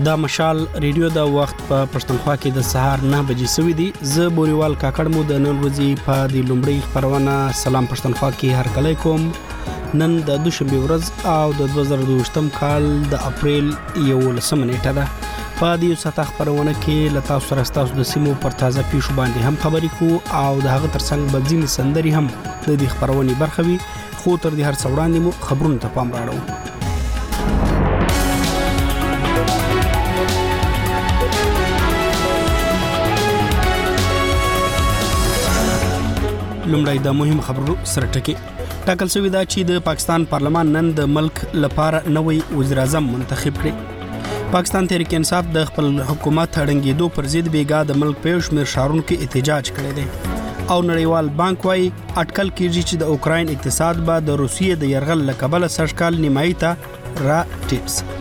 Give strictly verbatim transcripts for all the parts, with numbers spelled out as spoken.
دا مشال ریډیو د وخت په پښتونخوا کې د سهار نه بجې سوي دي. زه بوريوال کاکړ مو د نن ورځې په د لومړۍ خبرونه سلام پښتونخوا کې هر کله کوم. نن د دوشنبه ورځ او د دوه زره دوه یم کال د اپریل یولسمه نیټه ده. په دې ساته خبرونه کې لتا سره تاسو د سیمو پر تازه پیښو باندې هم خبرې کو او د هغه ترڅنګ بځینې سندري هم د دې خبرونې برخه وي. خو تر دې هر څه وړاندې مو خبرونه ته پام راوړو. لومړی د مهم خبرو سره ټکی ټاکل شوی دا چې د پاکستان پارلمان نن د ملک لپاره نوې وزیر اعظم منتخب کړي. پاکستان تحریک انصاف د خپل حکومت هړنګېدو پر ضد بیګا د ملک په شمیر شهرونو کې احتجاج کړی دی او نړیوال بانک وايي اټکل کیږي چې د اوکراین اقتصاد به د روسیې د يرغل له کبله سږکال نیمایي ته را ټیټ شي.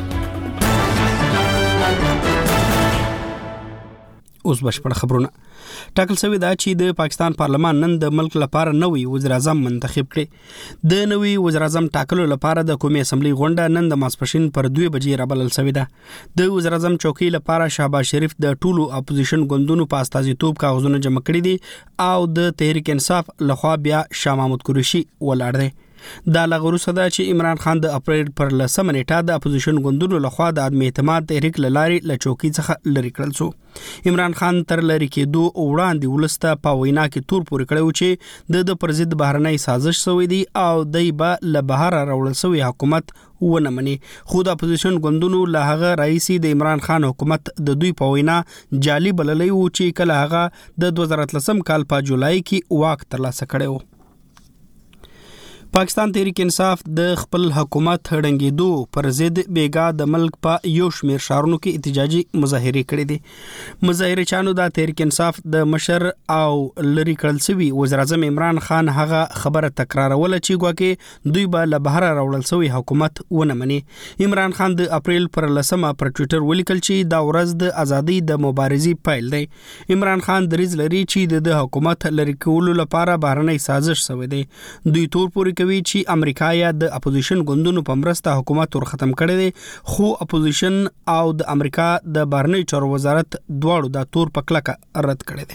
اوس بشپړ خبرونه ټاکل شوی دا چې د پاکستان پارلمان نن د ملک لپاره نوې وزیر اعظم منتخب کړي. د نوې وزیر اعظم ټاکلو لپاره د قومي اسمبلی غونډه نن د ماسپښین پر دوه بجې رابلل شوې ده. د وزیر اعظم چوکۍ لپاره شهباز شریف د ټولو اپوزیشن ګوندونو په استازیتوب کاغذونه جمع کړي دي او د تحریک انصاف لخوا بیا شاه محمود قریشي ولاړ دی. دا لغورو صدا چې عمران خان د اپریل پر لسمه نیټه د اپوزیشن ګوندونو لخوا د عدم اعتماد تحریک لاري له چوکۍ څخه لری کړل شو. عمران خان تر لری کېدو وړاندې ولسته په وینا کې تور پورې کړو چې د د پرزید بهرنۍ سازش شوې دي او دای به له بهر راوړل شوی حکومت ونه مني. خو د اپوزیشن ګوندونو له هغه رئیس د عمران خان حکومت د دوی په وینا جعلي بللی و چې کله هغه د دوه زره اتلسم کال په جولای کې واک ترلاسه کړی و. پاکستان تحریک انصاف د خپل حکومت هړنګېدو پر ضد بیګا د ملک په یو شمیر شهرونو کې احتجاجي مظاهره کړې دي. مظاهره چانو د تحریک انصاف د مشر او لری کړل شوی وزیر اعظم عمران خان هغه خبره تکراروله چې ګواکې دوی به له بهر راوړل شوی حکومت ونه مني. عمران خان د اپریل پر لسمه پر ټوئیټر ولیکل چې دا ورځ د ازادۍ د مبارزې پیل دی. عمران خان دریځ لري چې د حکومت لری کولو لپاره بهرنۍ سازش شوی دی. دوی تور پورې کوي چې امریکا یا د اپوزیشن ګوندونو په مرسته حکومت ور ختم کړی دی. خو اپوزیشن او د امریکا د بهرنی چارو وزارت دواړو دا تور په کلکه رد کړی دی.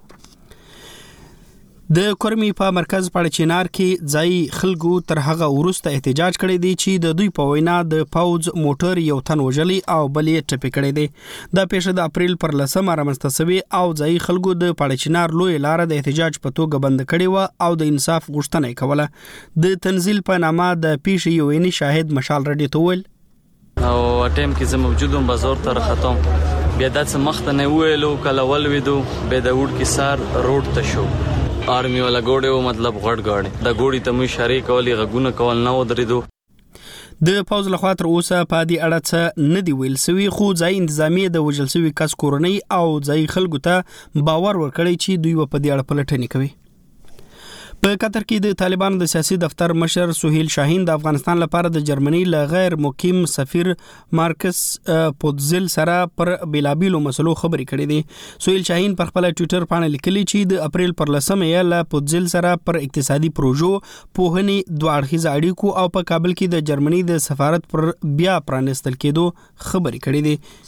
د کورمی په مرکز پړ چینار کې ځای خلکو تر هغه وروسته احتجاج کړی دی چې د دوی په وینا د پاوز موټر یو تن وژلی او بلې ټپي کړی دی. دا پیښه د اپریل پر لسمه رامنځته شوې او ځای خلکو د پړ چینار لوی لار د احتجاج په توګه بند کړی و او د انصاف غوښتنه کوله. د تنزیل په نامه د پیښې یو عیني شاهد مشال رډي ته ویل او ټیم کې زه موجودم بازار تر ختم بیا د مخته نه ویلو کله ول ویدو به د وډ کې سار روډ ته شو آرمی والا ګوډه مطلب غړ غړ د ګوډي ته مو اشاره کولې غږونه کول نه ودرېدو. د پاوز لخوا تر اوسه په دې اړه څه نه دی ویل سوي. خو ځای انتظامی د وجل سوي کس کورنۍ او ځای خلکو ته باور ورکړی چې دوی په دې اړه پلټنې کوي. په قطر کې د طالبانو د سیاسي دفتر مشر سهیل شاهین د افغانستان لپاره د جرمني له غیر مقیم سفیر مارکس پودزل سره پر بیلابیلو مسلو خبرې کړې دي. سهیل شاهین پر خپل ټوئیټر باندې لیکلي چې د اپریل پر لسمه یې له پودزل سره پر اقتصادي پروژو پوهنې دوه اړخیزه اړیکو او په کابل کې د جرمني د سفارت پر بیا پرانستل کېدو خبرې کړې دي.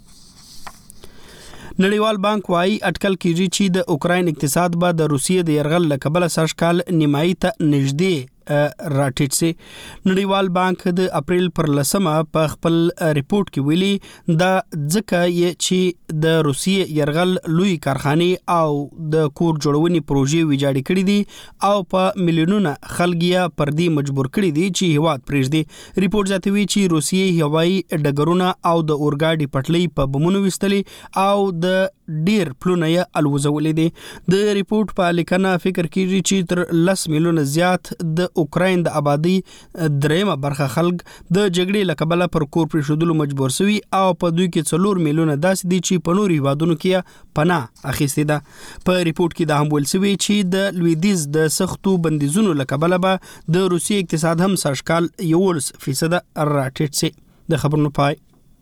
نړیوال بانک وايي اټکل کیږي چې د اوکراین اقتصاد به د روسیې د يرغل له کبله سږکال نیمایي ته نږدې راټیټ سي. نړیوال بانک د اپریل پر لسمه په خپل ریپورت کې ویلي دا ځکه چې د روسیې يرغل لوی کارخانه او د کور جوړونې پروژې ویجاړې کړې دي او په میلیونونو خلک یې پر دې مجبور کړي دي چې هیواد پرېږدي. ریپورت زیاتوي چې روسیې هوایي ډګرونه او د اورګاډي پټلۍ په بمونو وستلې او د ډیر پلونه یې الوزولې دي. د ریپورت په لیکنه فکر کیږي چې تر لس میلیونه زیات د اوکراین د آبادی دریمه برخه خلک د جګړې له کبله پر کور پرېښودلو مجبور شوي او په دوی کې څلور میلیونه داسې دي چې په نورو هیوادونو کې پناه اخیستې ده. په ریپورت کې دا هم ویل شوي چې د لویدیځ د سختو بندیزونو له کبله به د روسیې اقتصاد هم سږکال یولس فیصده راټیټ شي. د خبرونو پای.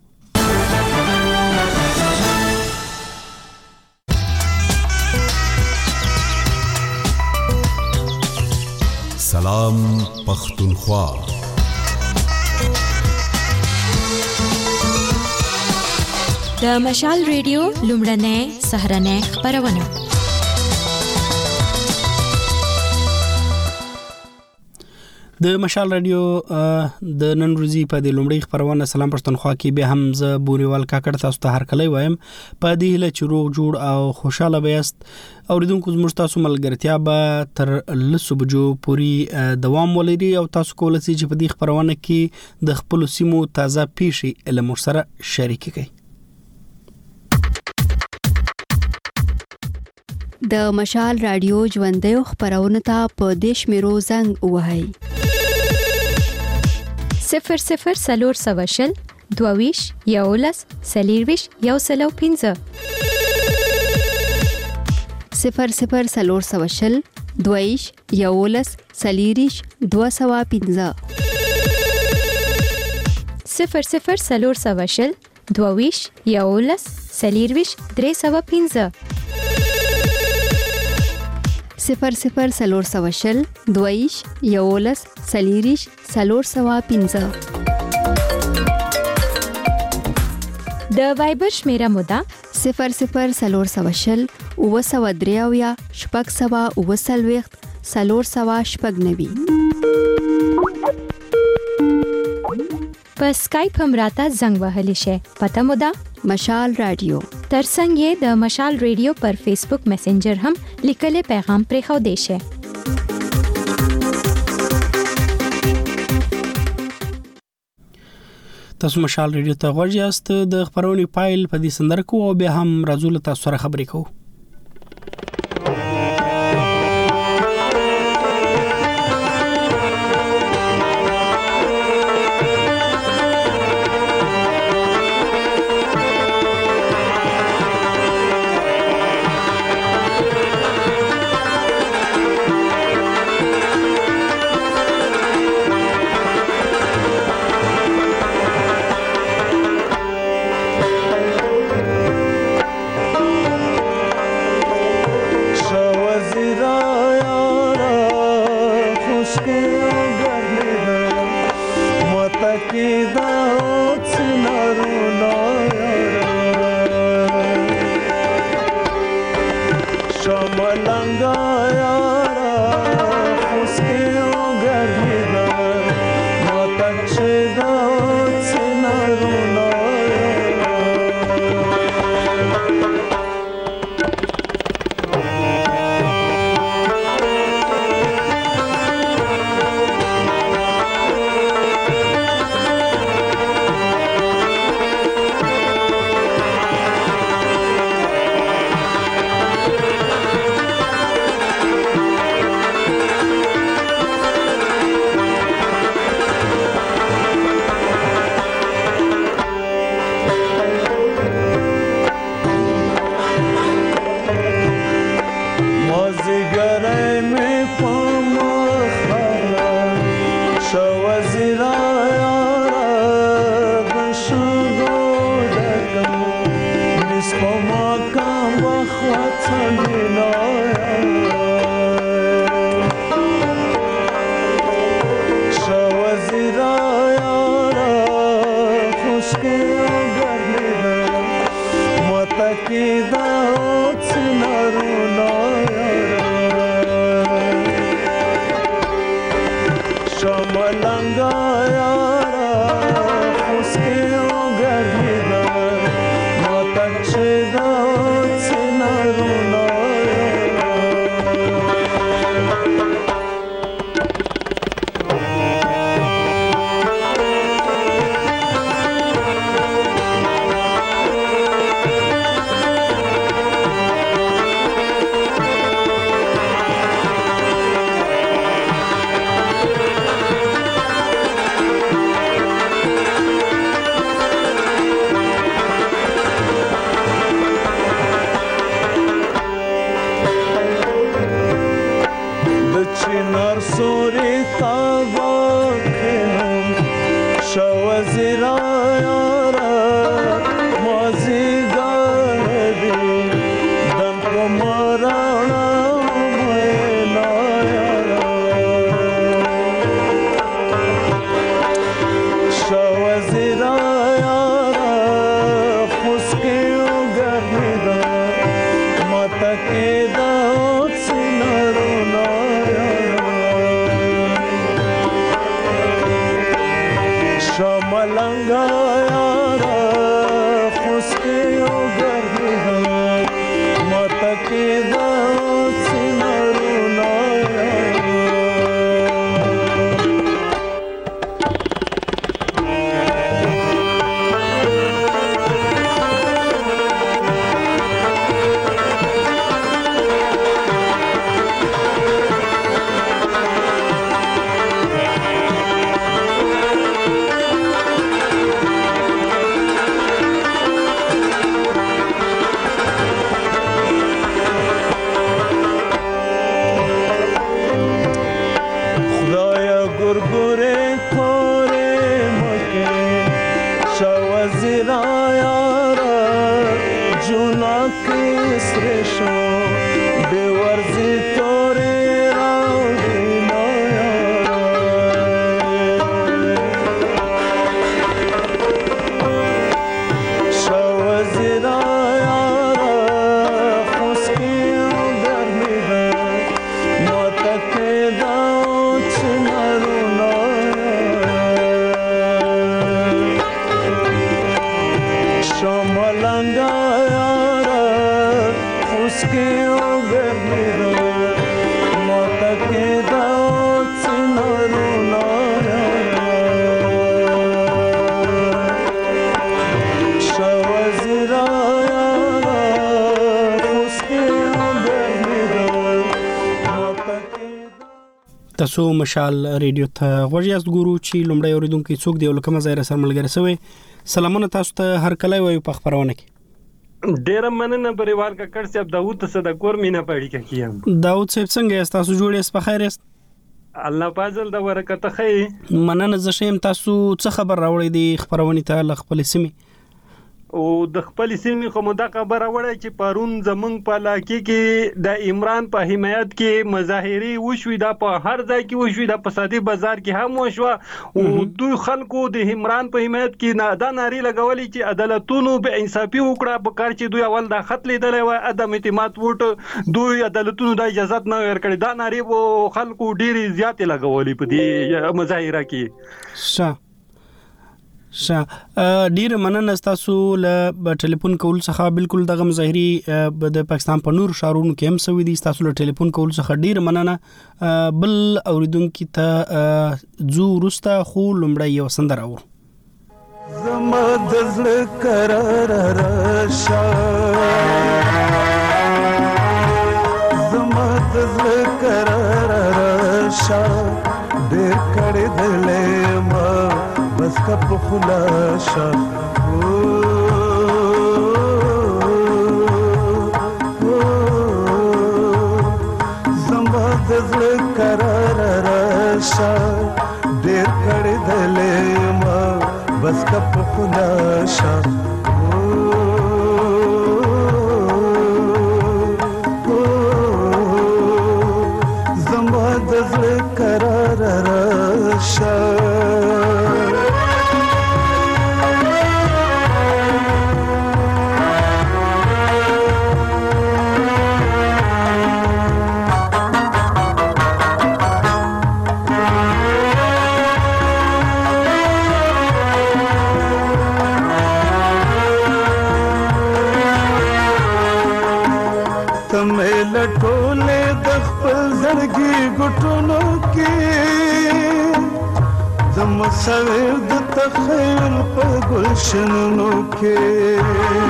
سلام پختونخوا. د مشال ریډیو لومړنۍ سهرنۍ خبرونه. د مشال رادیو د نن ورځې په د لومړۍ خبرونه سلام پښتونخوا کې به هم ز بوريوال کاکړ تاسو ته هر کله وایم په دې هله چې روغ جوړ او خوشاله بیاست. اوریدونکو زموږ تاسو ملګرتیا به تر لسو بجو پوری دوام ولري او تاسو کولای شئ چې په دې خبرونه کې د خپل سیمو تازه پیښې له موږ سره شریک کړئ. د مشال رادیو ژوندۍ خبرونه ته په دیش میرو زنګ وهاي صفر صفر سلور سواشل دوویش یولس سلیرویش یو سلو پینزه صفر صفر سلور سواشل دوویش یولس سلیریش دو سوا پینزه صفر صفر سلور سواشل دوویش یولس سلیرویش درې سوا پینزه صفر صفر سلور سواشل دویش یولس سلیریش سلور سوا پینزه. د وایبر شمیره مودا صفر صفر سلور سواشل او سوا دریاویا شپږ سوا او سلويخت سلور سوا شپږ نوي. په سکایپ هم راته زنګ وهلی شي. پته مودا مشال رادیو. ترڅنګ یې د مشال ریډیو پر فیسبوک میسنجر هم لیکلي پیغام پرې خو دی شي. تاسو مشال ریډیو ته غوږ یاست. د خبرونې پایل په دې سندره کو او به هم راځول تاسو سره خبرې کوو. Shawazira yara fuske متکدا سنرونا شملنگا یارا خسکی و گردی متکدا سنرونا تاسو مشال ریډیو ته غوړیاست ګورو چې لومړی اوریدونکو څوک دی او لکه مزایره سره ملګری سوی سلامونه تاسو ته هر کله وایو په خبرونه کې ډیر مننه بریوال کا کړ صاحب داوود ته د کور مینا پړی کیم داوود صاحب څنګه یاست تاسو جوړ یاست په خیر یاست الله پازل دا ورکته خې مننه زه شیم تاسو څه خبر راوړی دی خبرونه ته خپل سیمه او د خپل سیمې خو مده خبره وړه چې پرون زمنګ په علاقې کې د عمران په حمایت کې مظاهري وشوي دا په هر ځای کې وشوي دا په صادق بازار کې هم وشو او دوی خلکو د عمران په حمایت کې نه دا ناري لګولې چې عدالتونو به انصافي وکړه په کار چې دوی اول د خط لیدلې و عدم اعتماد وټ دوی عدالتونو د اجازه نه ورکړي دا ناري وو خلکو ډيري زیات لګولې په دې مظاهره کې شه شه ډیر مننه تاسو له ټلیفون کول څخه بالکل دغه مظاهري د پاکستان په نور شهرونو کې هم سوي دي تاسو له ټلیفون کول څخه ډیر مننه بل اوریدونکو ته زو رستا خو لمړی یو سندره اور زما د زړه قرار راشه زما د زړه قرار راشه ډېر کړې دلې ما بس کا په خلاصه زما د زړه قرار راشه ډېر کړې دلې ما بس کا په خلاصه زما د زړه قرار راشه سویر د تخیل په گلشنونو کې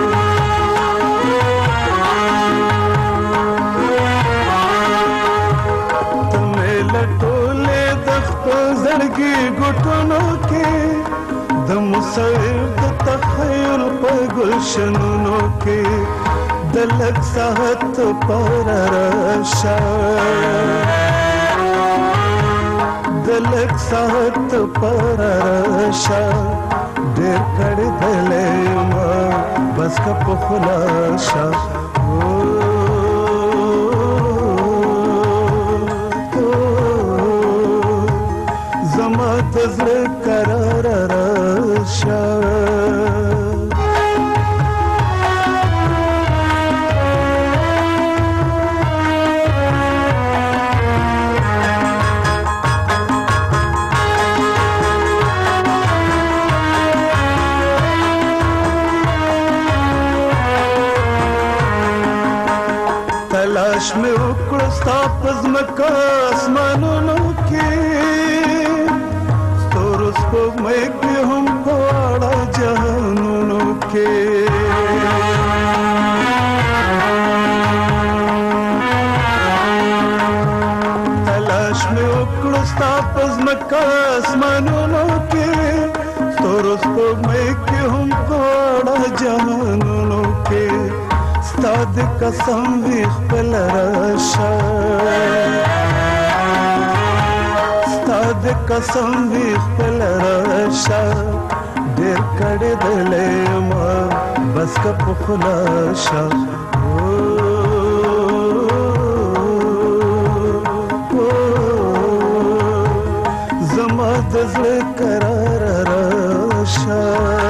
تمه لټولې د خپل زړګي ګټونو کې د مسویر د تخیل په گلشنونو کې د لک ساحت پر راشه دلک ساحت پر راشه ډېر کړې دلې ما بس کا په خلاصه زما د زړه قرار راشه تلاش مې وکړ ستا په ځمکه اسمانونو کې ستورو سپوږمۍ کې هم په واړه جهانونو کې تلاش مې وکړ ستا په ځمکه اسمانونو کې ستورو سپوږمۍ کې هم په واړه جهانونو کې ستا د قسم وي خپل راشه ستا د قسم وي خپل راشه ډېر کړې دلې ما بس که په خلاشه زما د زړه قرار راشه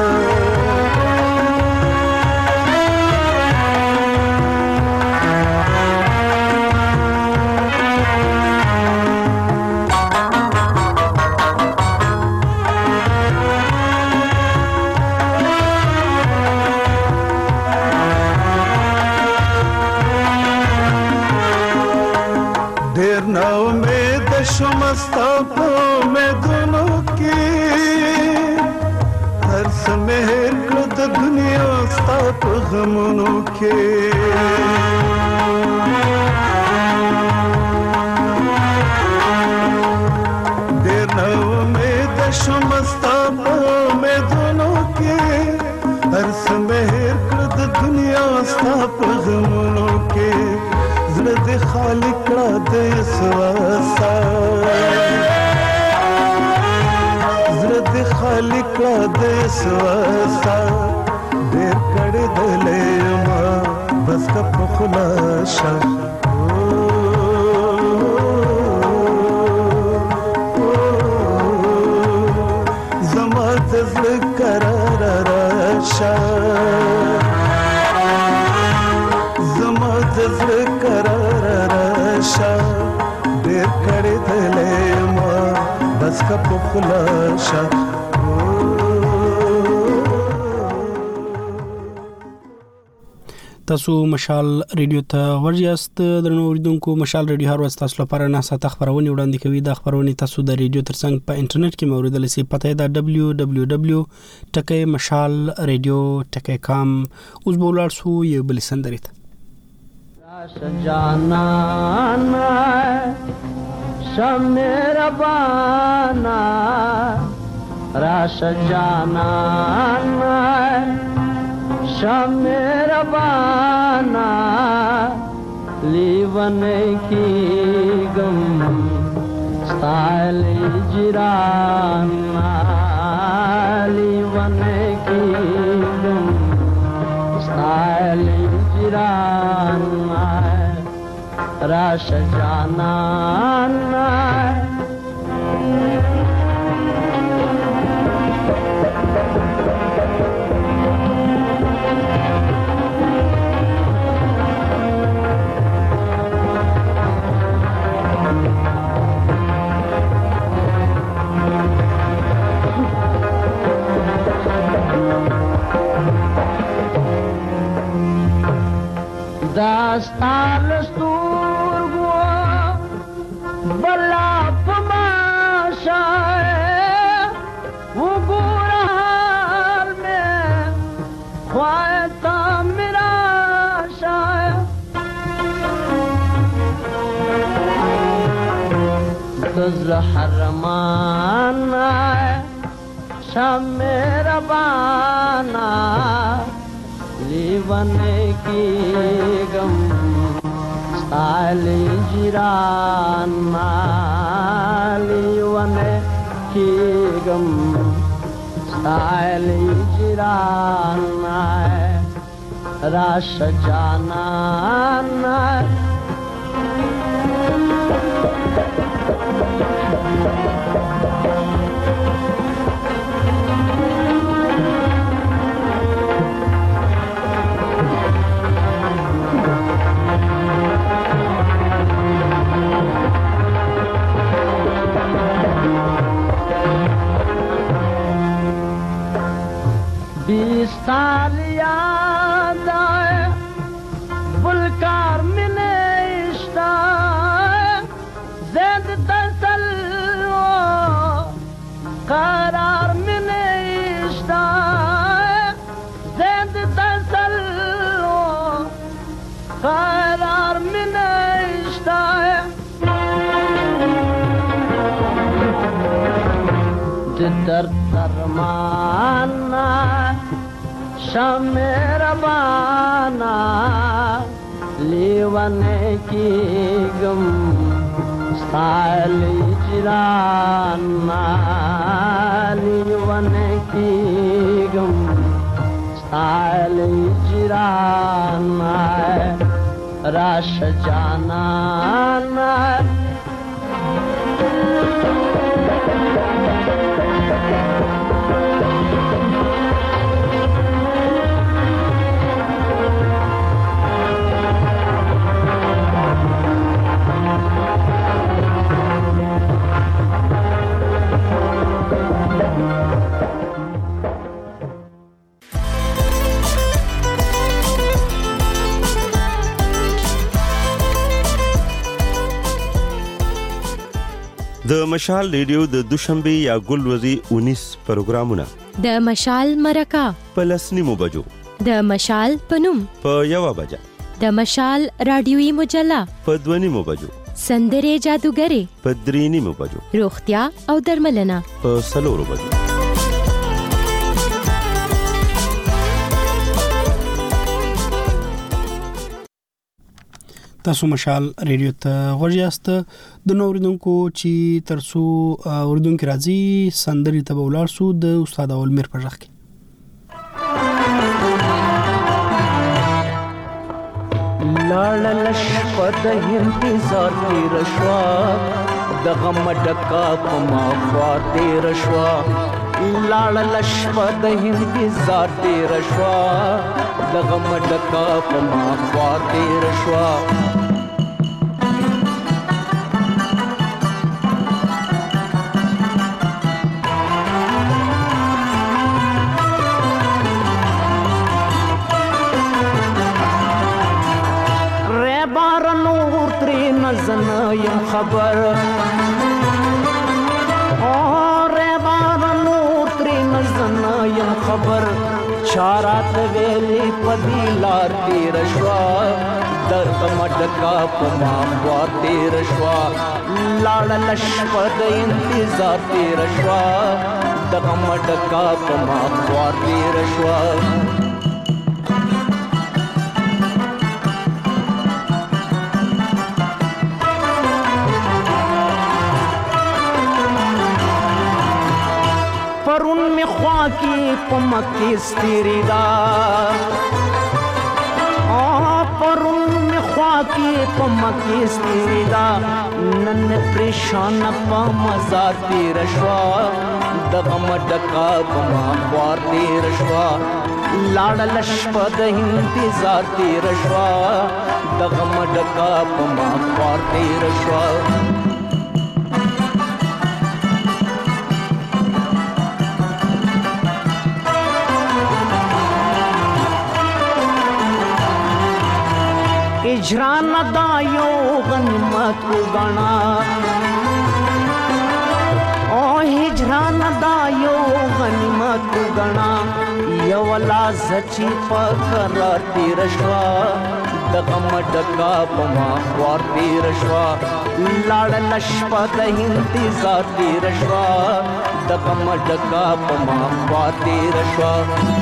شمستا په امیدونو کې هر څه مې هېر کړه د دنیا ستا په غمونو کې ډېر نا امیده شوم ستا په امیدونو کې هر څه مې هېر کړه د دنیا ستا په غمونو کې زړه دې خالي کړه د وسوسه زړه دې خالي کړه د وسوسه ډېر کړې دلې ما بس که په خلاصه زما د زړه قرار راشه زما د زړه قرار راشه ډېر کړې دلې ما بس که په خلاصه تاسو مشال ریډیو ته ورجاست درنو اوریدونکو مشال ریډیو هر وخت تاسو لپاره نه ساته خبرونه وړاندې کوي د خبرونه تاسو د ریډیو ترڅنګ په انټرنیټ کې موریدل سي پته دا دبليو دبليو دبليو ټکي مشال ریډیو ټکي کام اوس بولار سو یو بل سندریت راش جانانا شمربانا راش جانانا شمربانا لیون کی گم ستائل جرانا لیون کی گم ستائل جرانا راش جانانا داستان ستورگو بلا پماشائے وہ گورہار میں خواہتا میرا شائے گزر حرمان آئے شام میرا بانا لیون کی گم ستائلی جران لیون کی گم ستائلی جران راش جانان बीस साल याद आए बुलकार में در درمانا شمربانا لیوانے کی گم ستائل جرانا لیوانے کی گم ستائل جرانا راش جانا د مشال ریډیو د دوشنبه یا ګلوري انیس پروګرامونه د مشال مرکه په لسنیمو بجو د مشال پنوم په یو بجه د مشال رادیوي مجله په دونیمو بجو سندره جادوګری په درینیمو بجو روغتیا او درملنه په سلورو بجو تاسو مشال ریډیو ته غوړیاست د نوریدونکو چې ترسو اوردونکو راځي سندري ته ولار سو د استاد اول میر پر ځخ لاړل شپد انتظار تیر شوا د غم ډکا په ما خوا تیر شوا لاړل شپد انتظار تیر شوا د غم ډکا په ما خوا تیر شوا یم خبر اور بار نور تری نزن یم خبر چارات ویلی پدی لار تیر شوا درد مڈکا پما خوار تیر شوا لاڑ لشپد انتظار تیر شوا درد مڈکا پما خوار تیر شوا پرون می خوا کی پمکی ستیری دا پرون می خوا کی پمکی ستیری دا نن پریشان پا مزار تیر شوا دغم ڈکا پما خوار تیر شوا لاڑ لشپد انتظار تیر شوا دغم ڈکا پما خوار تیر شوا اجران دایو غنیمت کو گنا او ہجران دایو غنیمت کو گنا یولا زچی پکرار تیر شوا دغم ڈکا پما خوار تیر شوا لاڑ لشپد انتظار تیر شوا دغم ڈکا پما خوار تیر شوا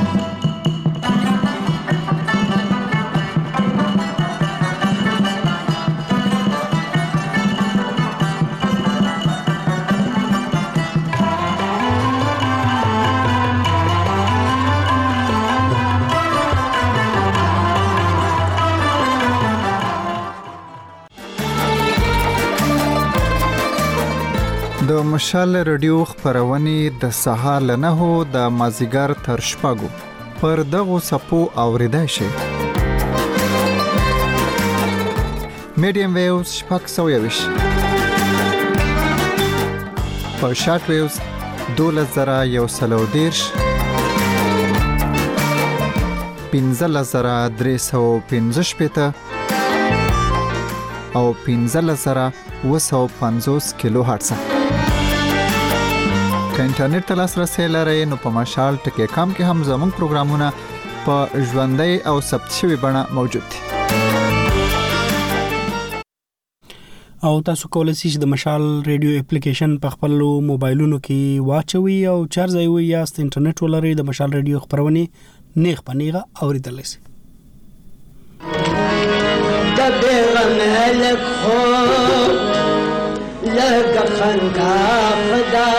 د مشال رادیو خبرونه د سهار لنه هو د مازیګر تر شپږو پر دغه سپو اوریدای شي میډیم ویوز شپږ سوه یوش په شارټ ویوز دولس زره یو سلو دیرش پنځلس زره درې سوه پنځه شپېته او پنځلس زره اوه سوه پنځوس کیلو هرتز که انټرنیټ ته لاسرسی لرئ نو په مشال ټکی کام کې هم زموږ پروګرامونه په ژوندۍ او ثبت شوي بڼه موجود دي. او تاسو کولای شئ د مشال ریډیو اپلیکیشن په خپل موبایلونو کې واچوي او چارځي وي یا ست انټرنیټ ولري د مشال ریډیو خبرونه نیغ پنیغه اوریدل شي د بیغم هلک خو لګ خندا خدا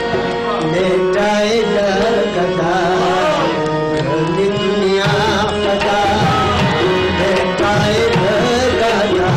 میټای لګدا د دنیا خدا میټای لګدا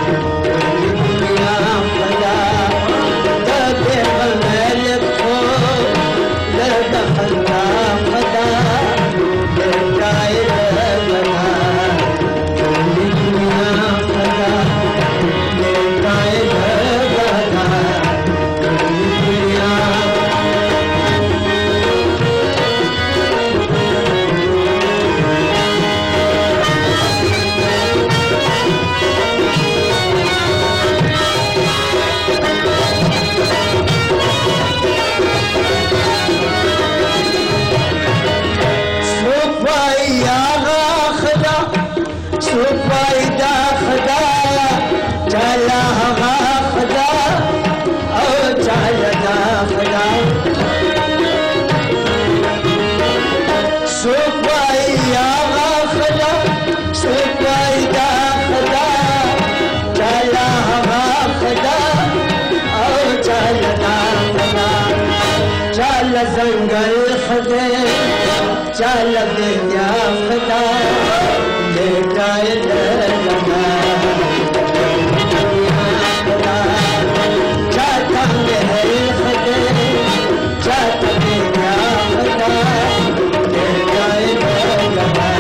जंगल खदे चल दिया खदा लेटाए लगा चाहता है खदे चाहता दिया खदा लेटाए लगा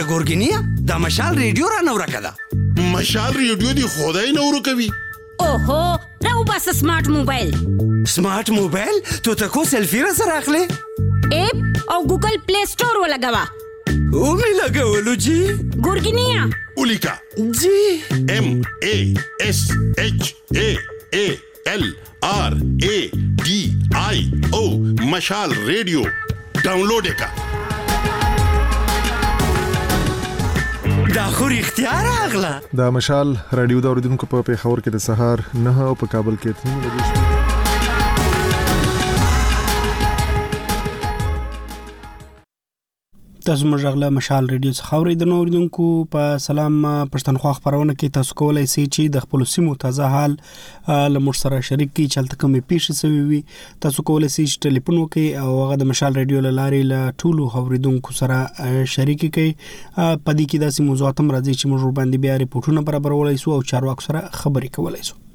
د ګورګینیا د مشال ریډیو را نو راکړه مشال ریډیو دی خدای نو ورکوي اوهو راو بس سمارټ موبایل سمارټ موبایل تو تکو سلفی را سره اخلي اپ او ګوګل پلی سٹور ولګوا او می لګولو جی ګورګینیا اولیکا جی ام ا اس اچ ا ا ال آر ا डी आई ओ मशाल रेडियो डाउनलोड का دا خو اختیار اغلا دا مشال رادیو دا اوریدونکو په پیښور کې د سهار نه او په کابل کې تنو لګیږي. تاسو مجغله مشال ریډیو څخه اوریدنه اوریدونکو په سلام پښتونخوا خبرونه کې تاسو کولای شئ چې د خپل سیمو تازه حال لمر سره شریک کی چلته کومې پیښې سوي وي. تاسو کولای شئ چې ټلیفون وکړئ او هغه د مشال ریډیو لارې له ټولو اوریدونکو سره شریک کړئ. په دې کې داسې موضوعات هم راځي چې موږ باندې بیا ریپورتونه برابرولای شو او چارواکو سره خبرې کولای شو.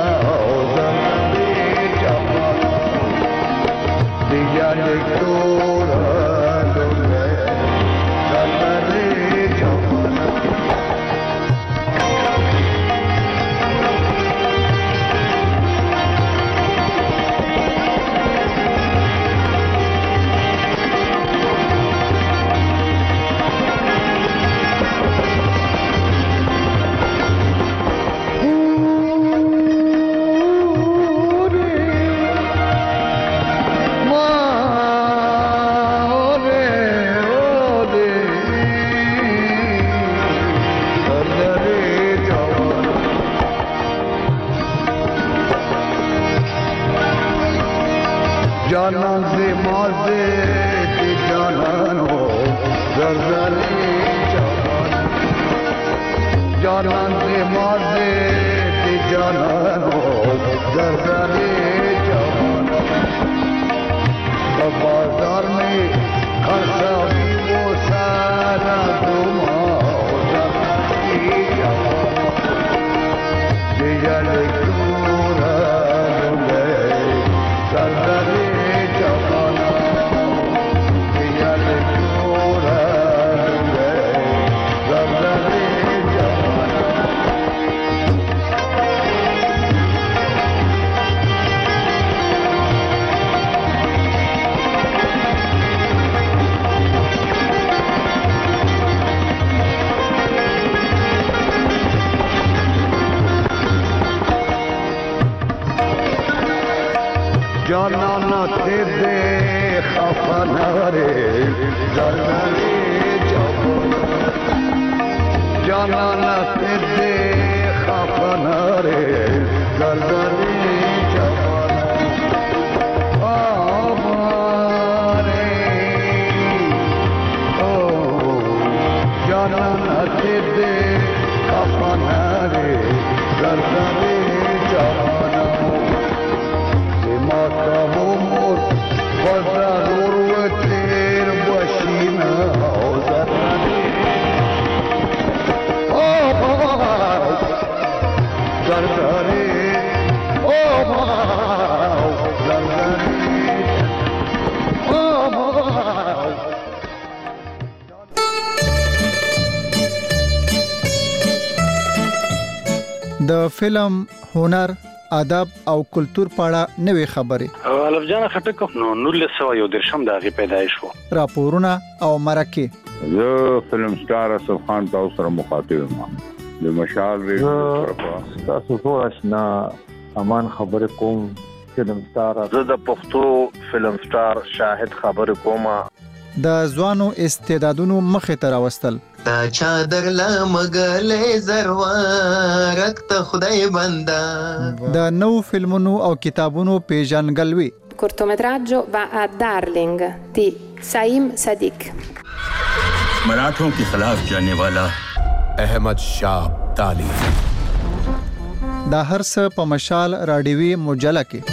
Diga de جانان سے مازے دی جانان ہو زرزرے جوان جانان سے مازے دی جانان ہو زرزرے جوان بازار میں خرچہ بھی وہ سارا دماغ زرزرے جوان جیل کورا لنگے زرزرے جوانا جیل کورا لنگے زرزرے جوانا جانانا تے دے خفنارے زرزرے جوانا جانانا تے دے خفنارے زرزرے جوانا آمارے او جانانا تے دے خفنارے زرزرے جوانا ماتا مومور وزرور وتیر بشینا زرزرے زرزرے د فلم هنر ادب او کلچر پاړه نوې خبرې الف جان خټک نو نولس سوه یو درشم د هغې پیدایش و راپورونه او مرکې زه فلم سټار اسف خان تاسو سره مخاطب یم د مشال ریډیو طرفه تاسو ټول آشنا امان خبرې کوم فلم سټار زه د پښتو فلم سټار شاهد خبرې کوم د ځوانو استعدادونو مخې ته راوستل تا چادر لمغلې زروارک ته خدای بندا د نو فلمونو او کتابونو پیژنګلوي cortometraggio va a Darling di Saim Sadiq मराठों के खिलाफ जाने वाला अहमद शाह अब्दाली دا هر څه په مشال راډیوي مجله کې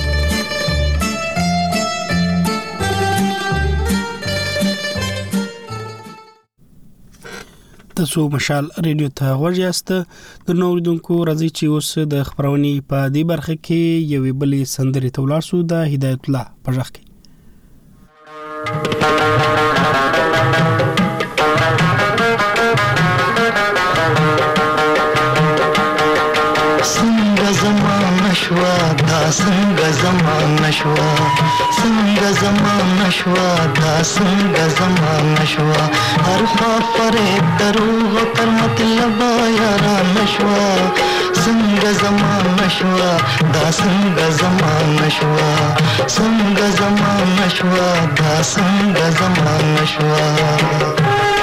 تاسو مشال ریډیو ته ورجاست د نوریدونکو راځي چې اوس د خبرونې په دې برخه کې یوې بلې سندرې ته ولاړ شو د هدایت الله په ژغ کې څنګه زمانه شوا دا څنګه زمانه شوا څنګه زمانه شوا دا څنګه زمانه شوا هر خوا فریب دروغ تر مطلب یاران شوا څنګه زمانه شوا دا څنګه زمانه شوا څنګه زمانه شوا دا څنګه زمانه شوا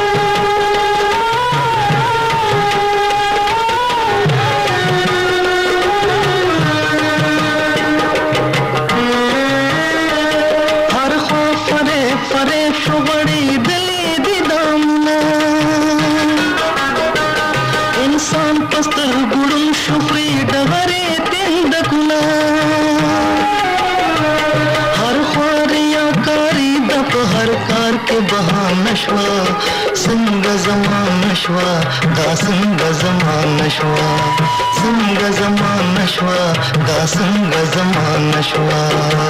بهانه شوا څنګه زمانه شوا دا څنګه زمانه شوا څنګه زمانه شوا دا څنګه زمانه شوا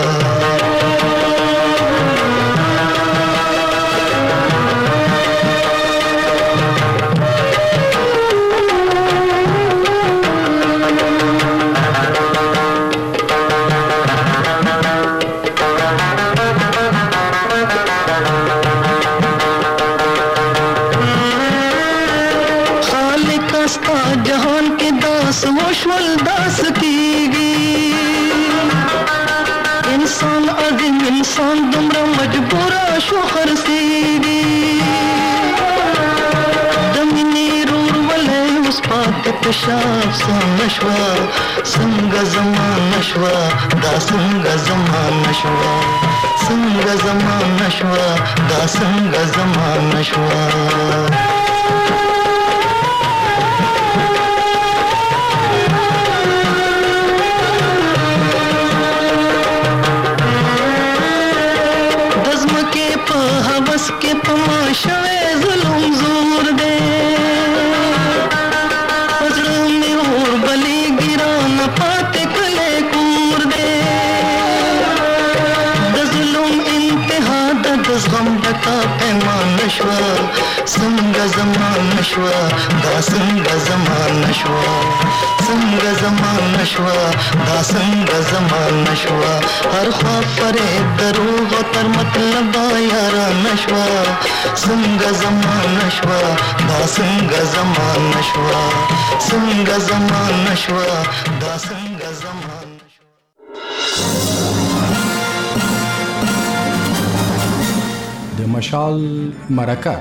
وشول داس کیږي انسان عظیم انسان دومره مجبور شو خرسيږي د مینې رور ولې اوس پات کې پشاب سنشوا څنګه زمانه شوا دا څنګه زمانه شوا څنګه زمانه شوا دا څنګه زمانه شوا دزمکه په هوس کې پما شوه ظلم زور دے پزړه مې اور بلې ګران پاتې کله کور دے د ظلم انتها د غم ډکا پیمانه شوا څنګه زمانه شوا دا څنګه زمانه شوا څنګه زمانه شوا دا څنګه زمانه شوا هر خوا پرې دروغ تر مطلب یارانه شوا څنګه زمانه شوا دا څنګه زمانه شوا څنګه زمانه شوا دا څنګه زمانه د مشال مرکه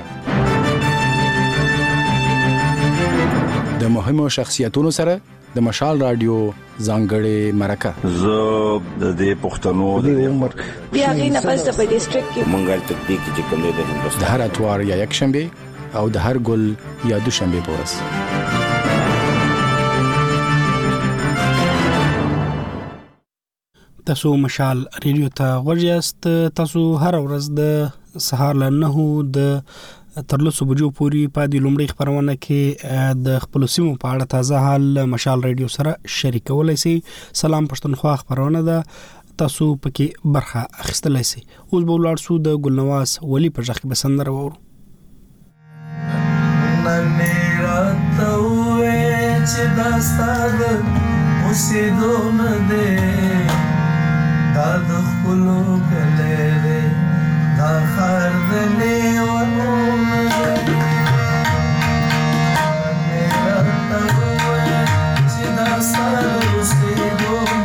د مهمو شخصیتونو سره د مشال رادیو ځانګړې مرکه زه د دې پښتنو د عمر بیا غي نه پس په ډیسټریکټ کې منګل تکتیک چې کوم دی د هندوستان د هر اتوار یا یک شنبه او د هر ګل یا دوشنبه پورس تاسو مشال ریډیو ته غوړیاست تاسو هر ورځ د سهار له نهو د تر لسو بجو پورې په دې لومړی خبرونه کې د خپل سیمو په اړه تازه حال مشال ریډیو سره شریکولای شئ. سلام پښتونخوا خبرونه ده تاسو پکې برخه اخیستلای شئ. اوس به ولاړ شو د ګلنواز ولی په ځخ به سندره وورو. ننه راتوې چې داستاد اوسې دون دې دا د خپلو کله دا خر دې ونونه دې ننه راتوې چې داستاد اوسې دون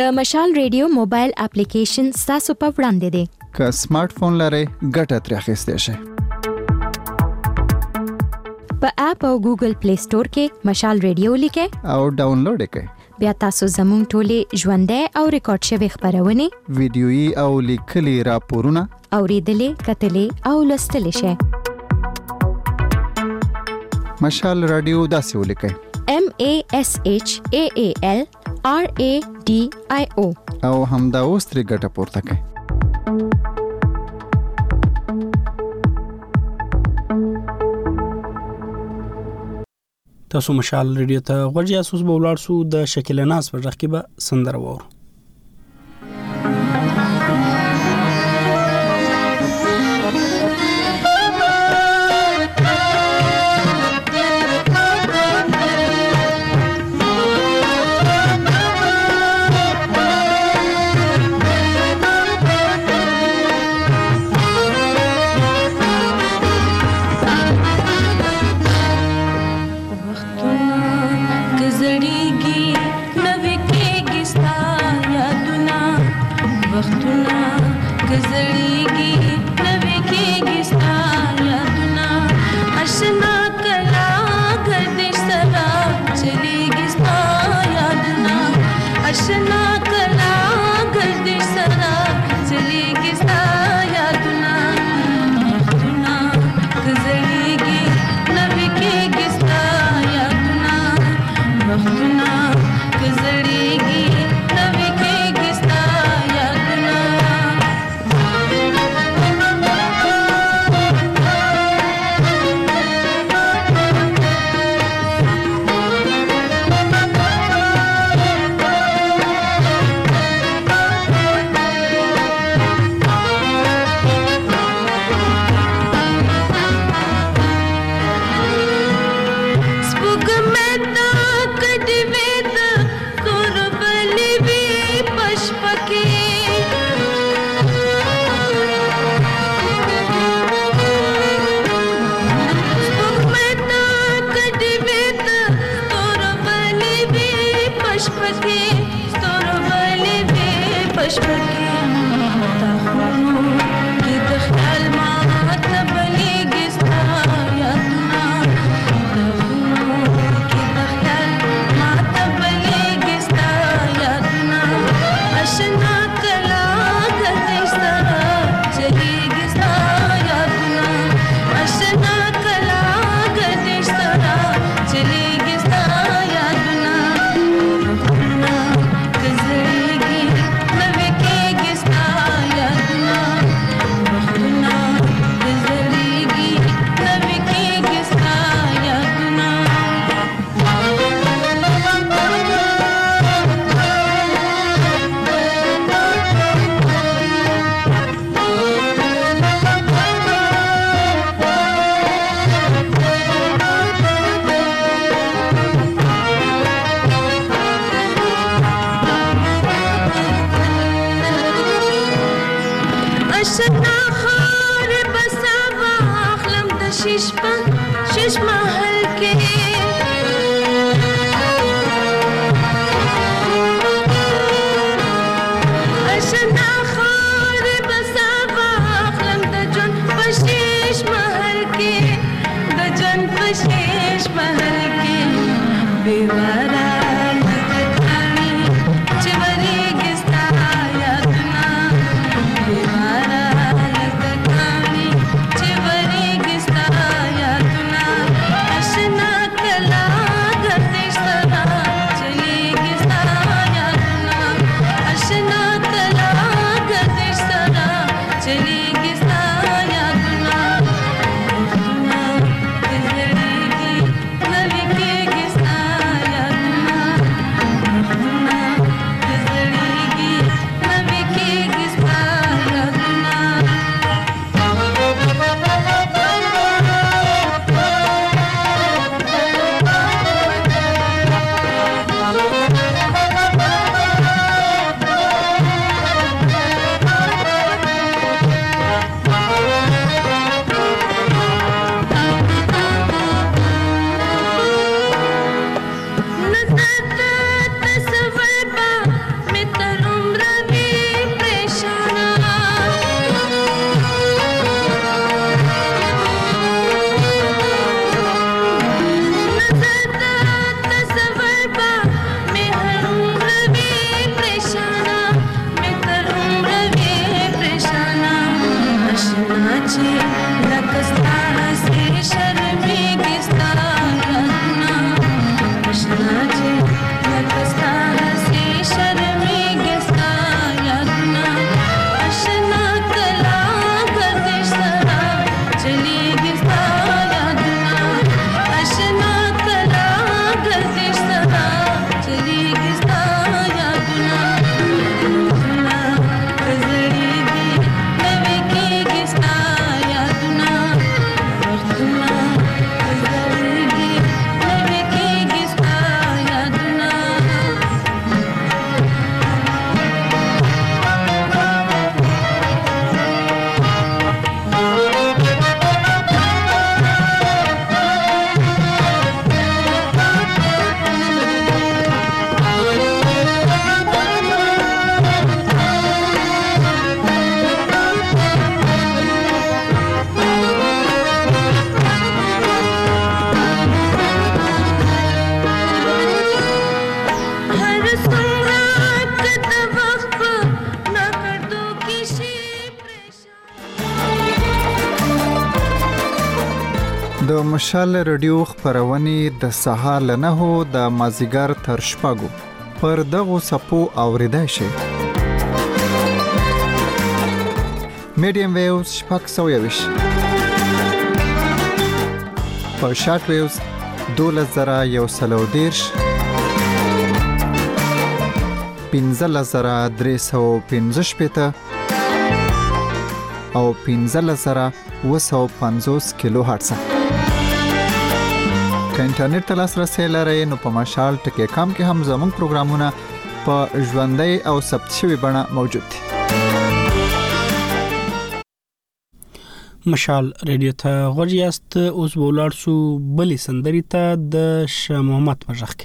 د مشال ریډیو موبایل اپلیکیشن تاسو په وړاندې دی. که سمارټ فون لرئ ګټه ترې اخیستی شئ. په اپ او ګوګل پلی سٹور کې مشال ریډیو لیکئ او ډاونلوډ یې کړئ. بیا تاسو زموږ ټولې ژوندۍ او ریکارډ شوي خپرونې، ویډیويي او لیکلي راپورونه اورېدلې، کتلې او لوستلی شئ. مشال رادیو داسې ولیکئ: M A S H A A L R A D I O او همدا اوس ترې ګټه پورته کړئ. تاسو مشال ریډیو ته غوږ یاست. اوس به ولاړ شو د شکیله ناز په غږ کې به سندره واورو. Thank you. د مشال رادیو خبرونه د سهار نه هو د مازیګر تر شپږو پر دغه سپو اوریدای شي. میډیم ویوز شپږ سوه یویش په شارټ ویوز دولس زره یو سلو دیرش پنځلس زره درې سوه پنځه شپېته او پنځلس زره اوه سوه پنځوس کیلو هرتز. که انټرنیټ ته لاسرسی لرئ نو په مشال ټکی کام کې هم زموږ پروګرامونه په ژوندۍ او ثبت شوي بڼه موجود دي. مشال رادیو ته غوږ یاست. اوس به ولاړ شو بلې سندرې ته د شاه محمد په غږ کې.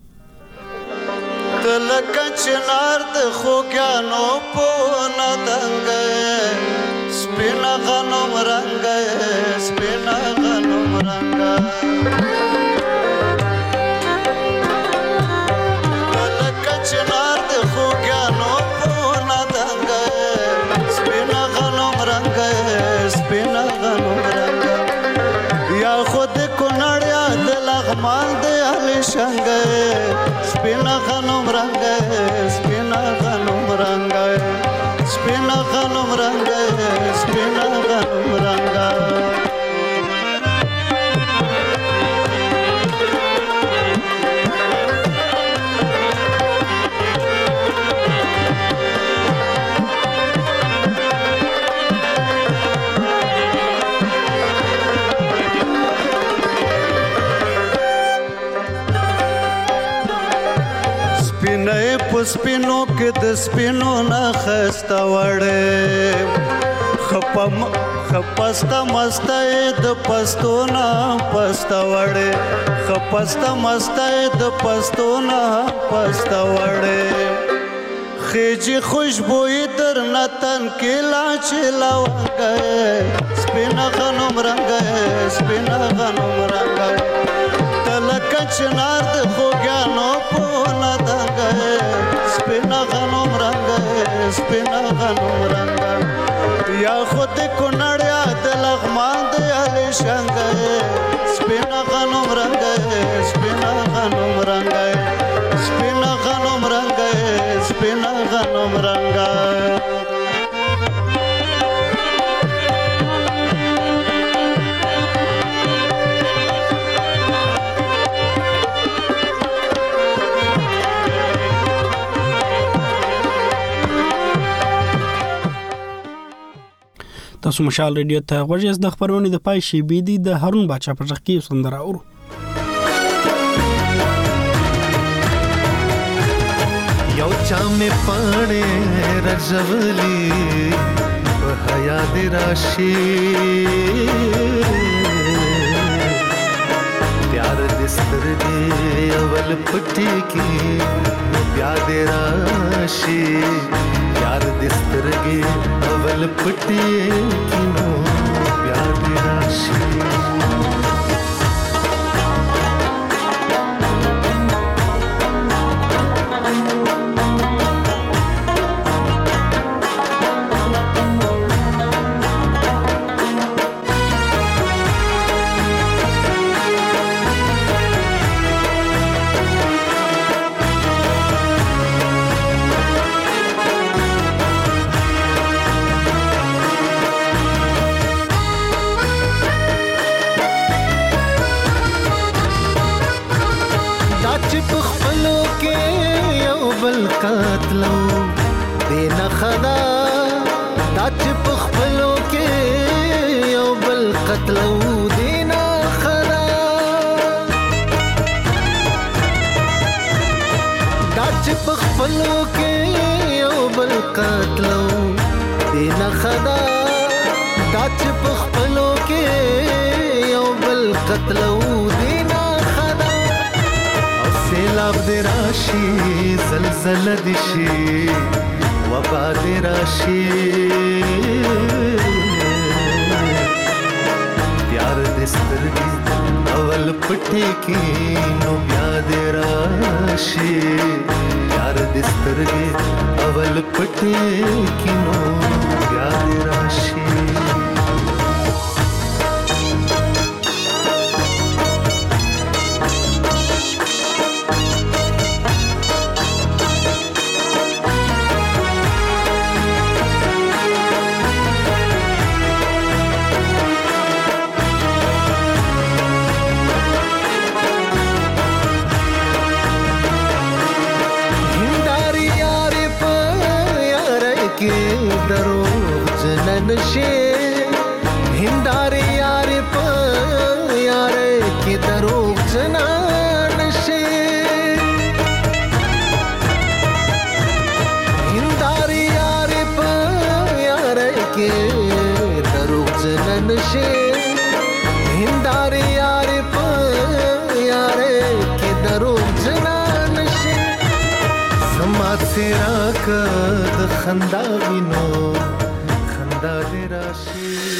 لکه چنار د خوږیانو په ونه دنګه سپینه غنم رنګه سپینه غنم رنګه لکه چنار د خوږیانو په ونه دنګه سپینه غنم رنګه سپینه غنم رنګه یا خود کونړ یا د لغمان د علي شنګه سپینه غنم رنګه سپینه غنم رنګه سپینه غنم رنګه سپینه غنم رنګه سپینو کې د سپینو نه خسته وړې خپم خپسته مسته د پستو نه پسته وړې خپسته مسته د پستو نه پسته وړې خېجی خوشبوئی در نتن کې لا چلاوګه سپینه غنم رنګه سپینه غنم رنګه تلک چنار د خوږیانو په نه دنګه سپینه غنم رنګه سپینه غنم رنګه یا خود کونړ یا د لغمان د علي شنګه سپینه غنم رنګه سپینه غنم رنګه سپینه غنم رنګه سپینه غنم رنګه تاسو مشال رادیو ته غوږ یاست. د خبرونې د پای شی بي دي د هارون باچا په غږ کې سندره اورو. یو چا مې پاڼې رژولي په حیا دې راشي پیار دې سترګې اول پټي کې بیا دې راشي پیار دې سترګې اول پټي کې نو بیا دې راشي کې یو بل قتلو دینا خدا دا چې په خپلو کې یو بل قتلو دینا خدا دا چې په خپلو کې یو بل قتلو دینا خدا او سیلاب دی راشي زلزله دی شي وبا دی راشي پیار دی سترګې اول پټې کې نو بیا دی راشي پیار دی سترګې اول پټې کې نو بیا دی راشي हिंदारे यार प यार के दरोग जना नशे हिंदारे यार प यार के दरोग जना नशे हिंदारे यार प यार के दरोग जना नशे समाज से राक द खंदा विनो खंदा दे राशि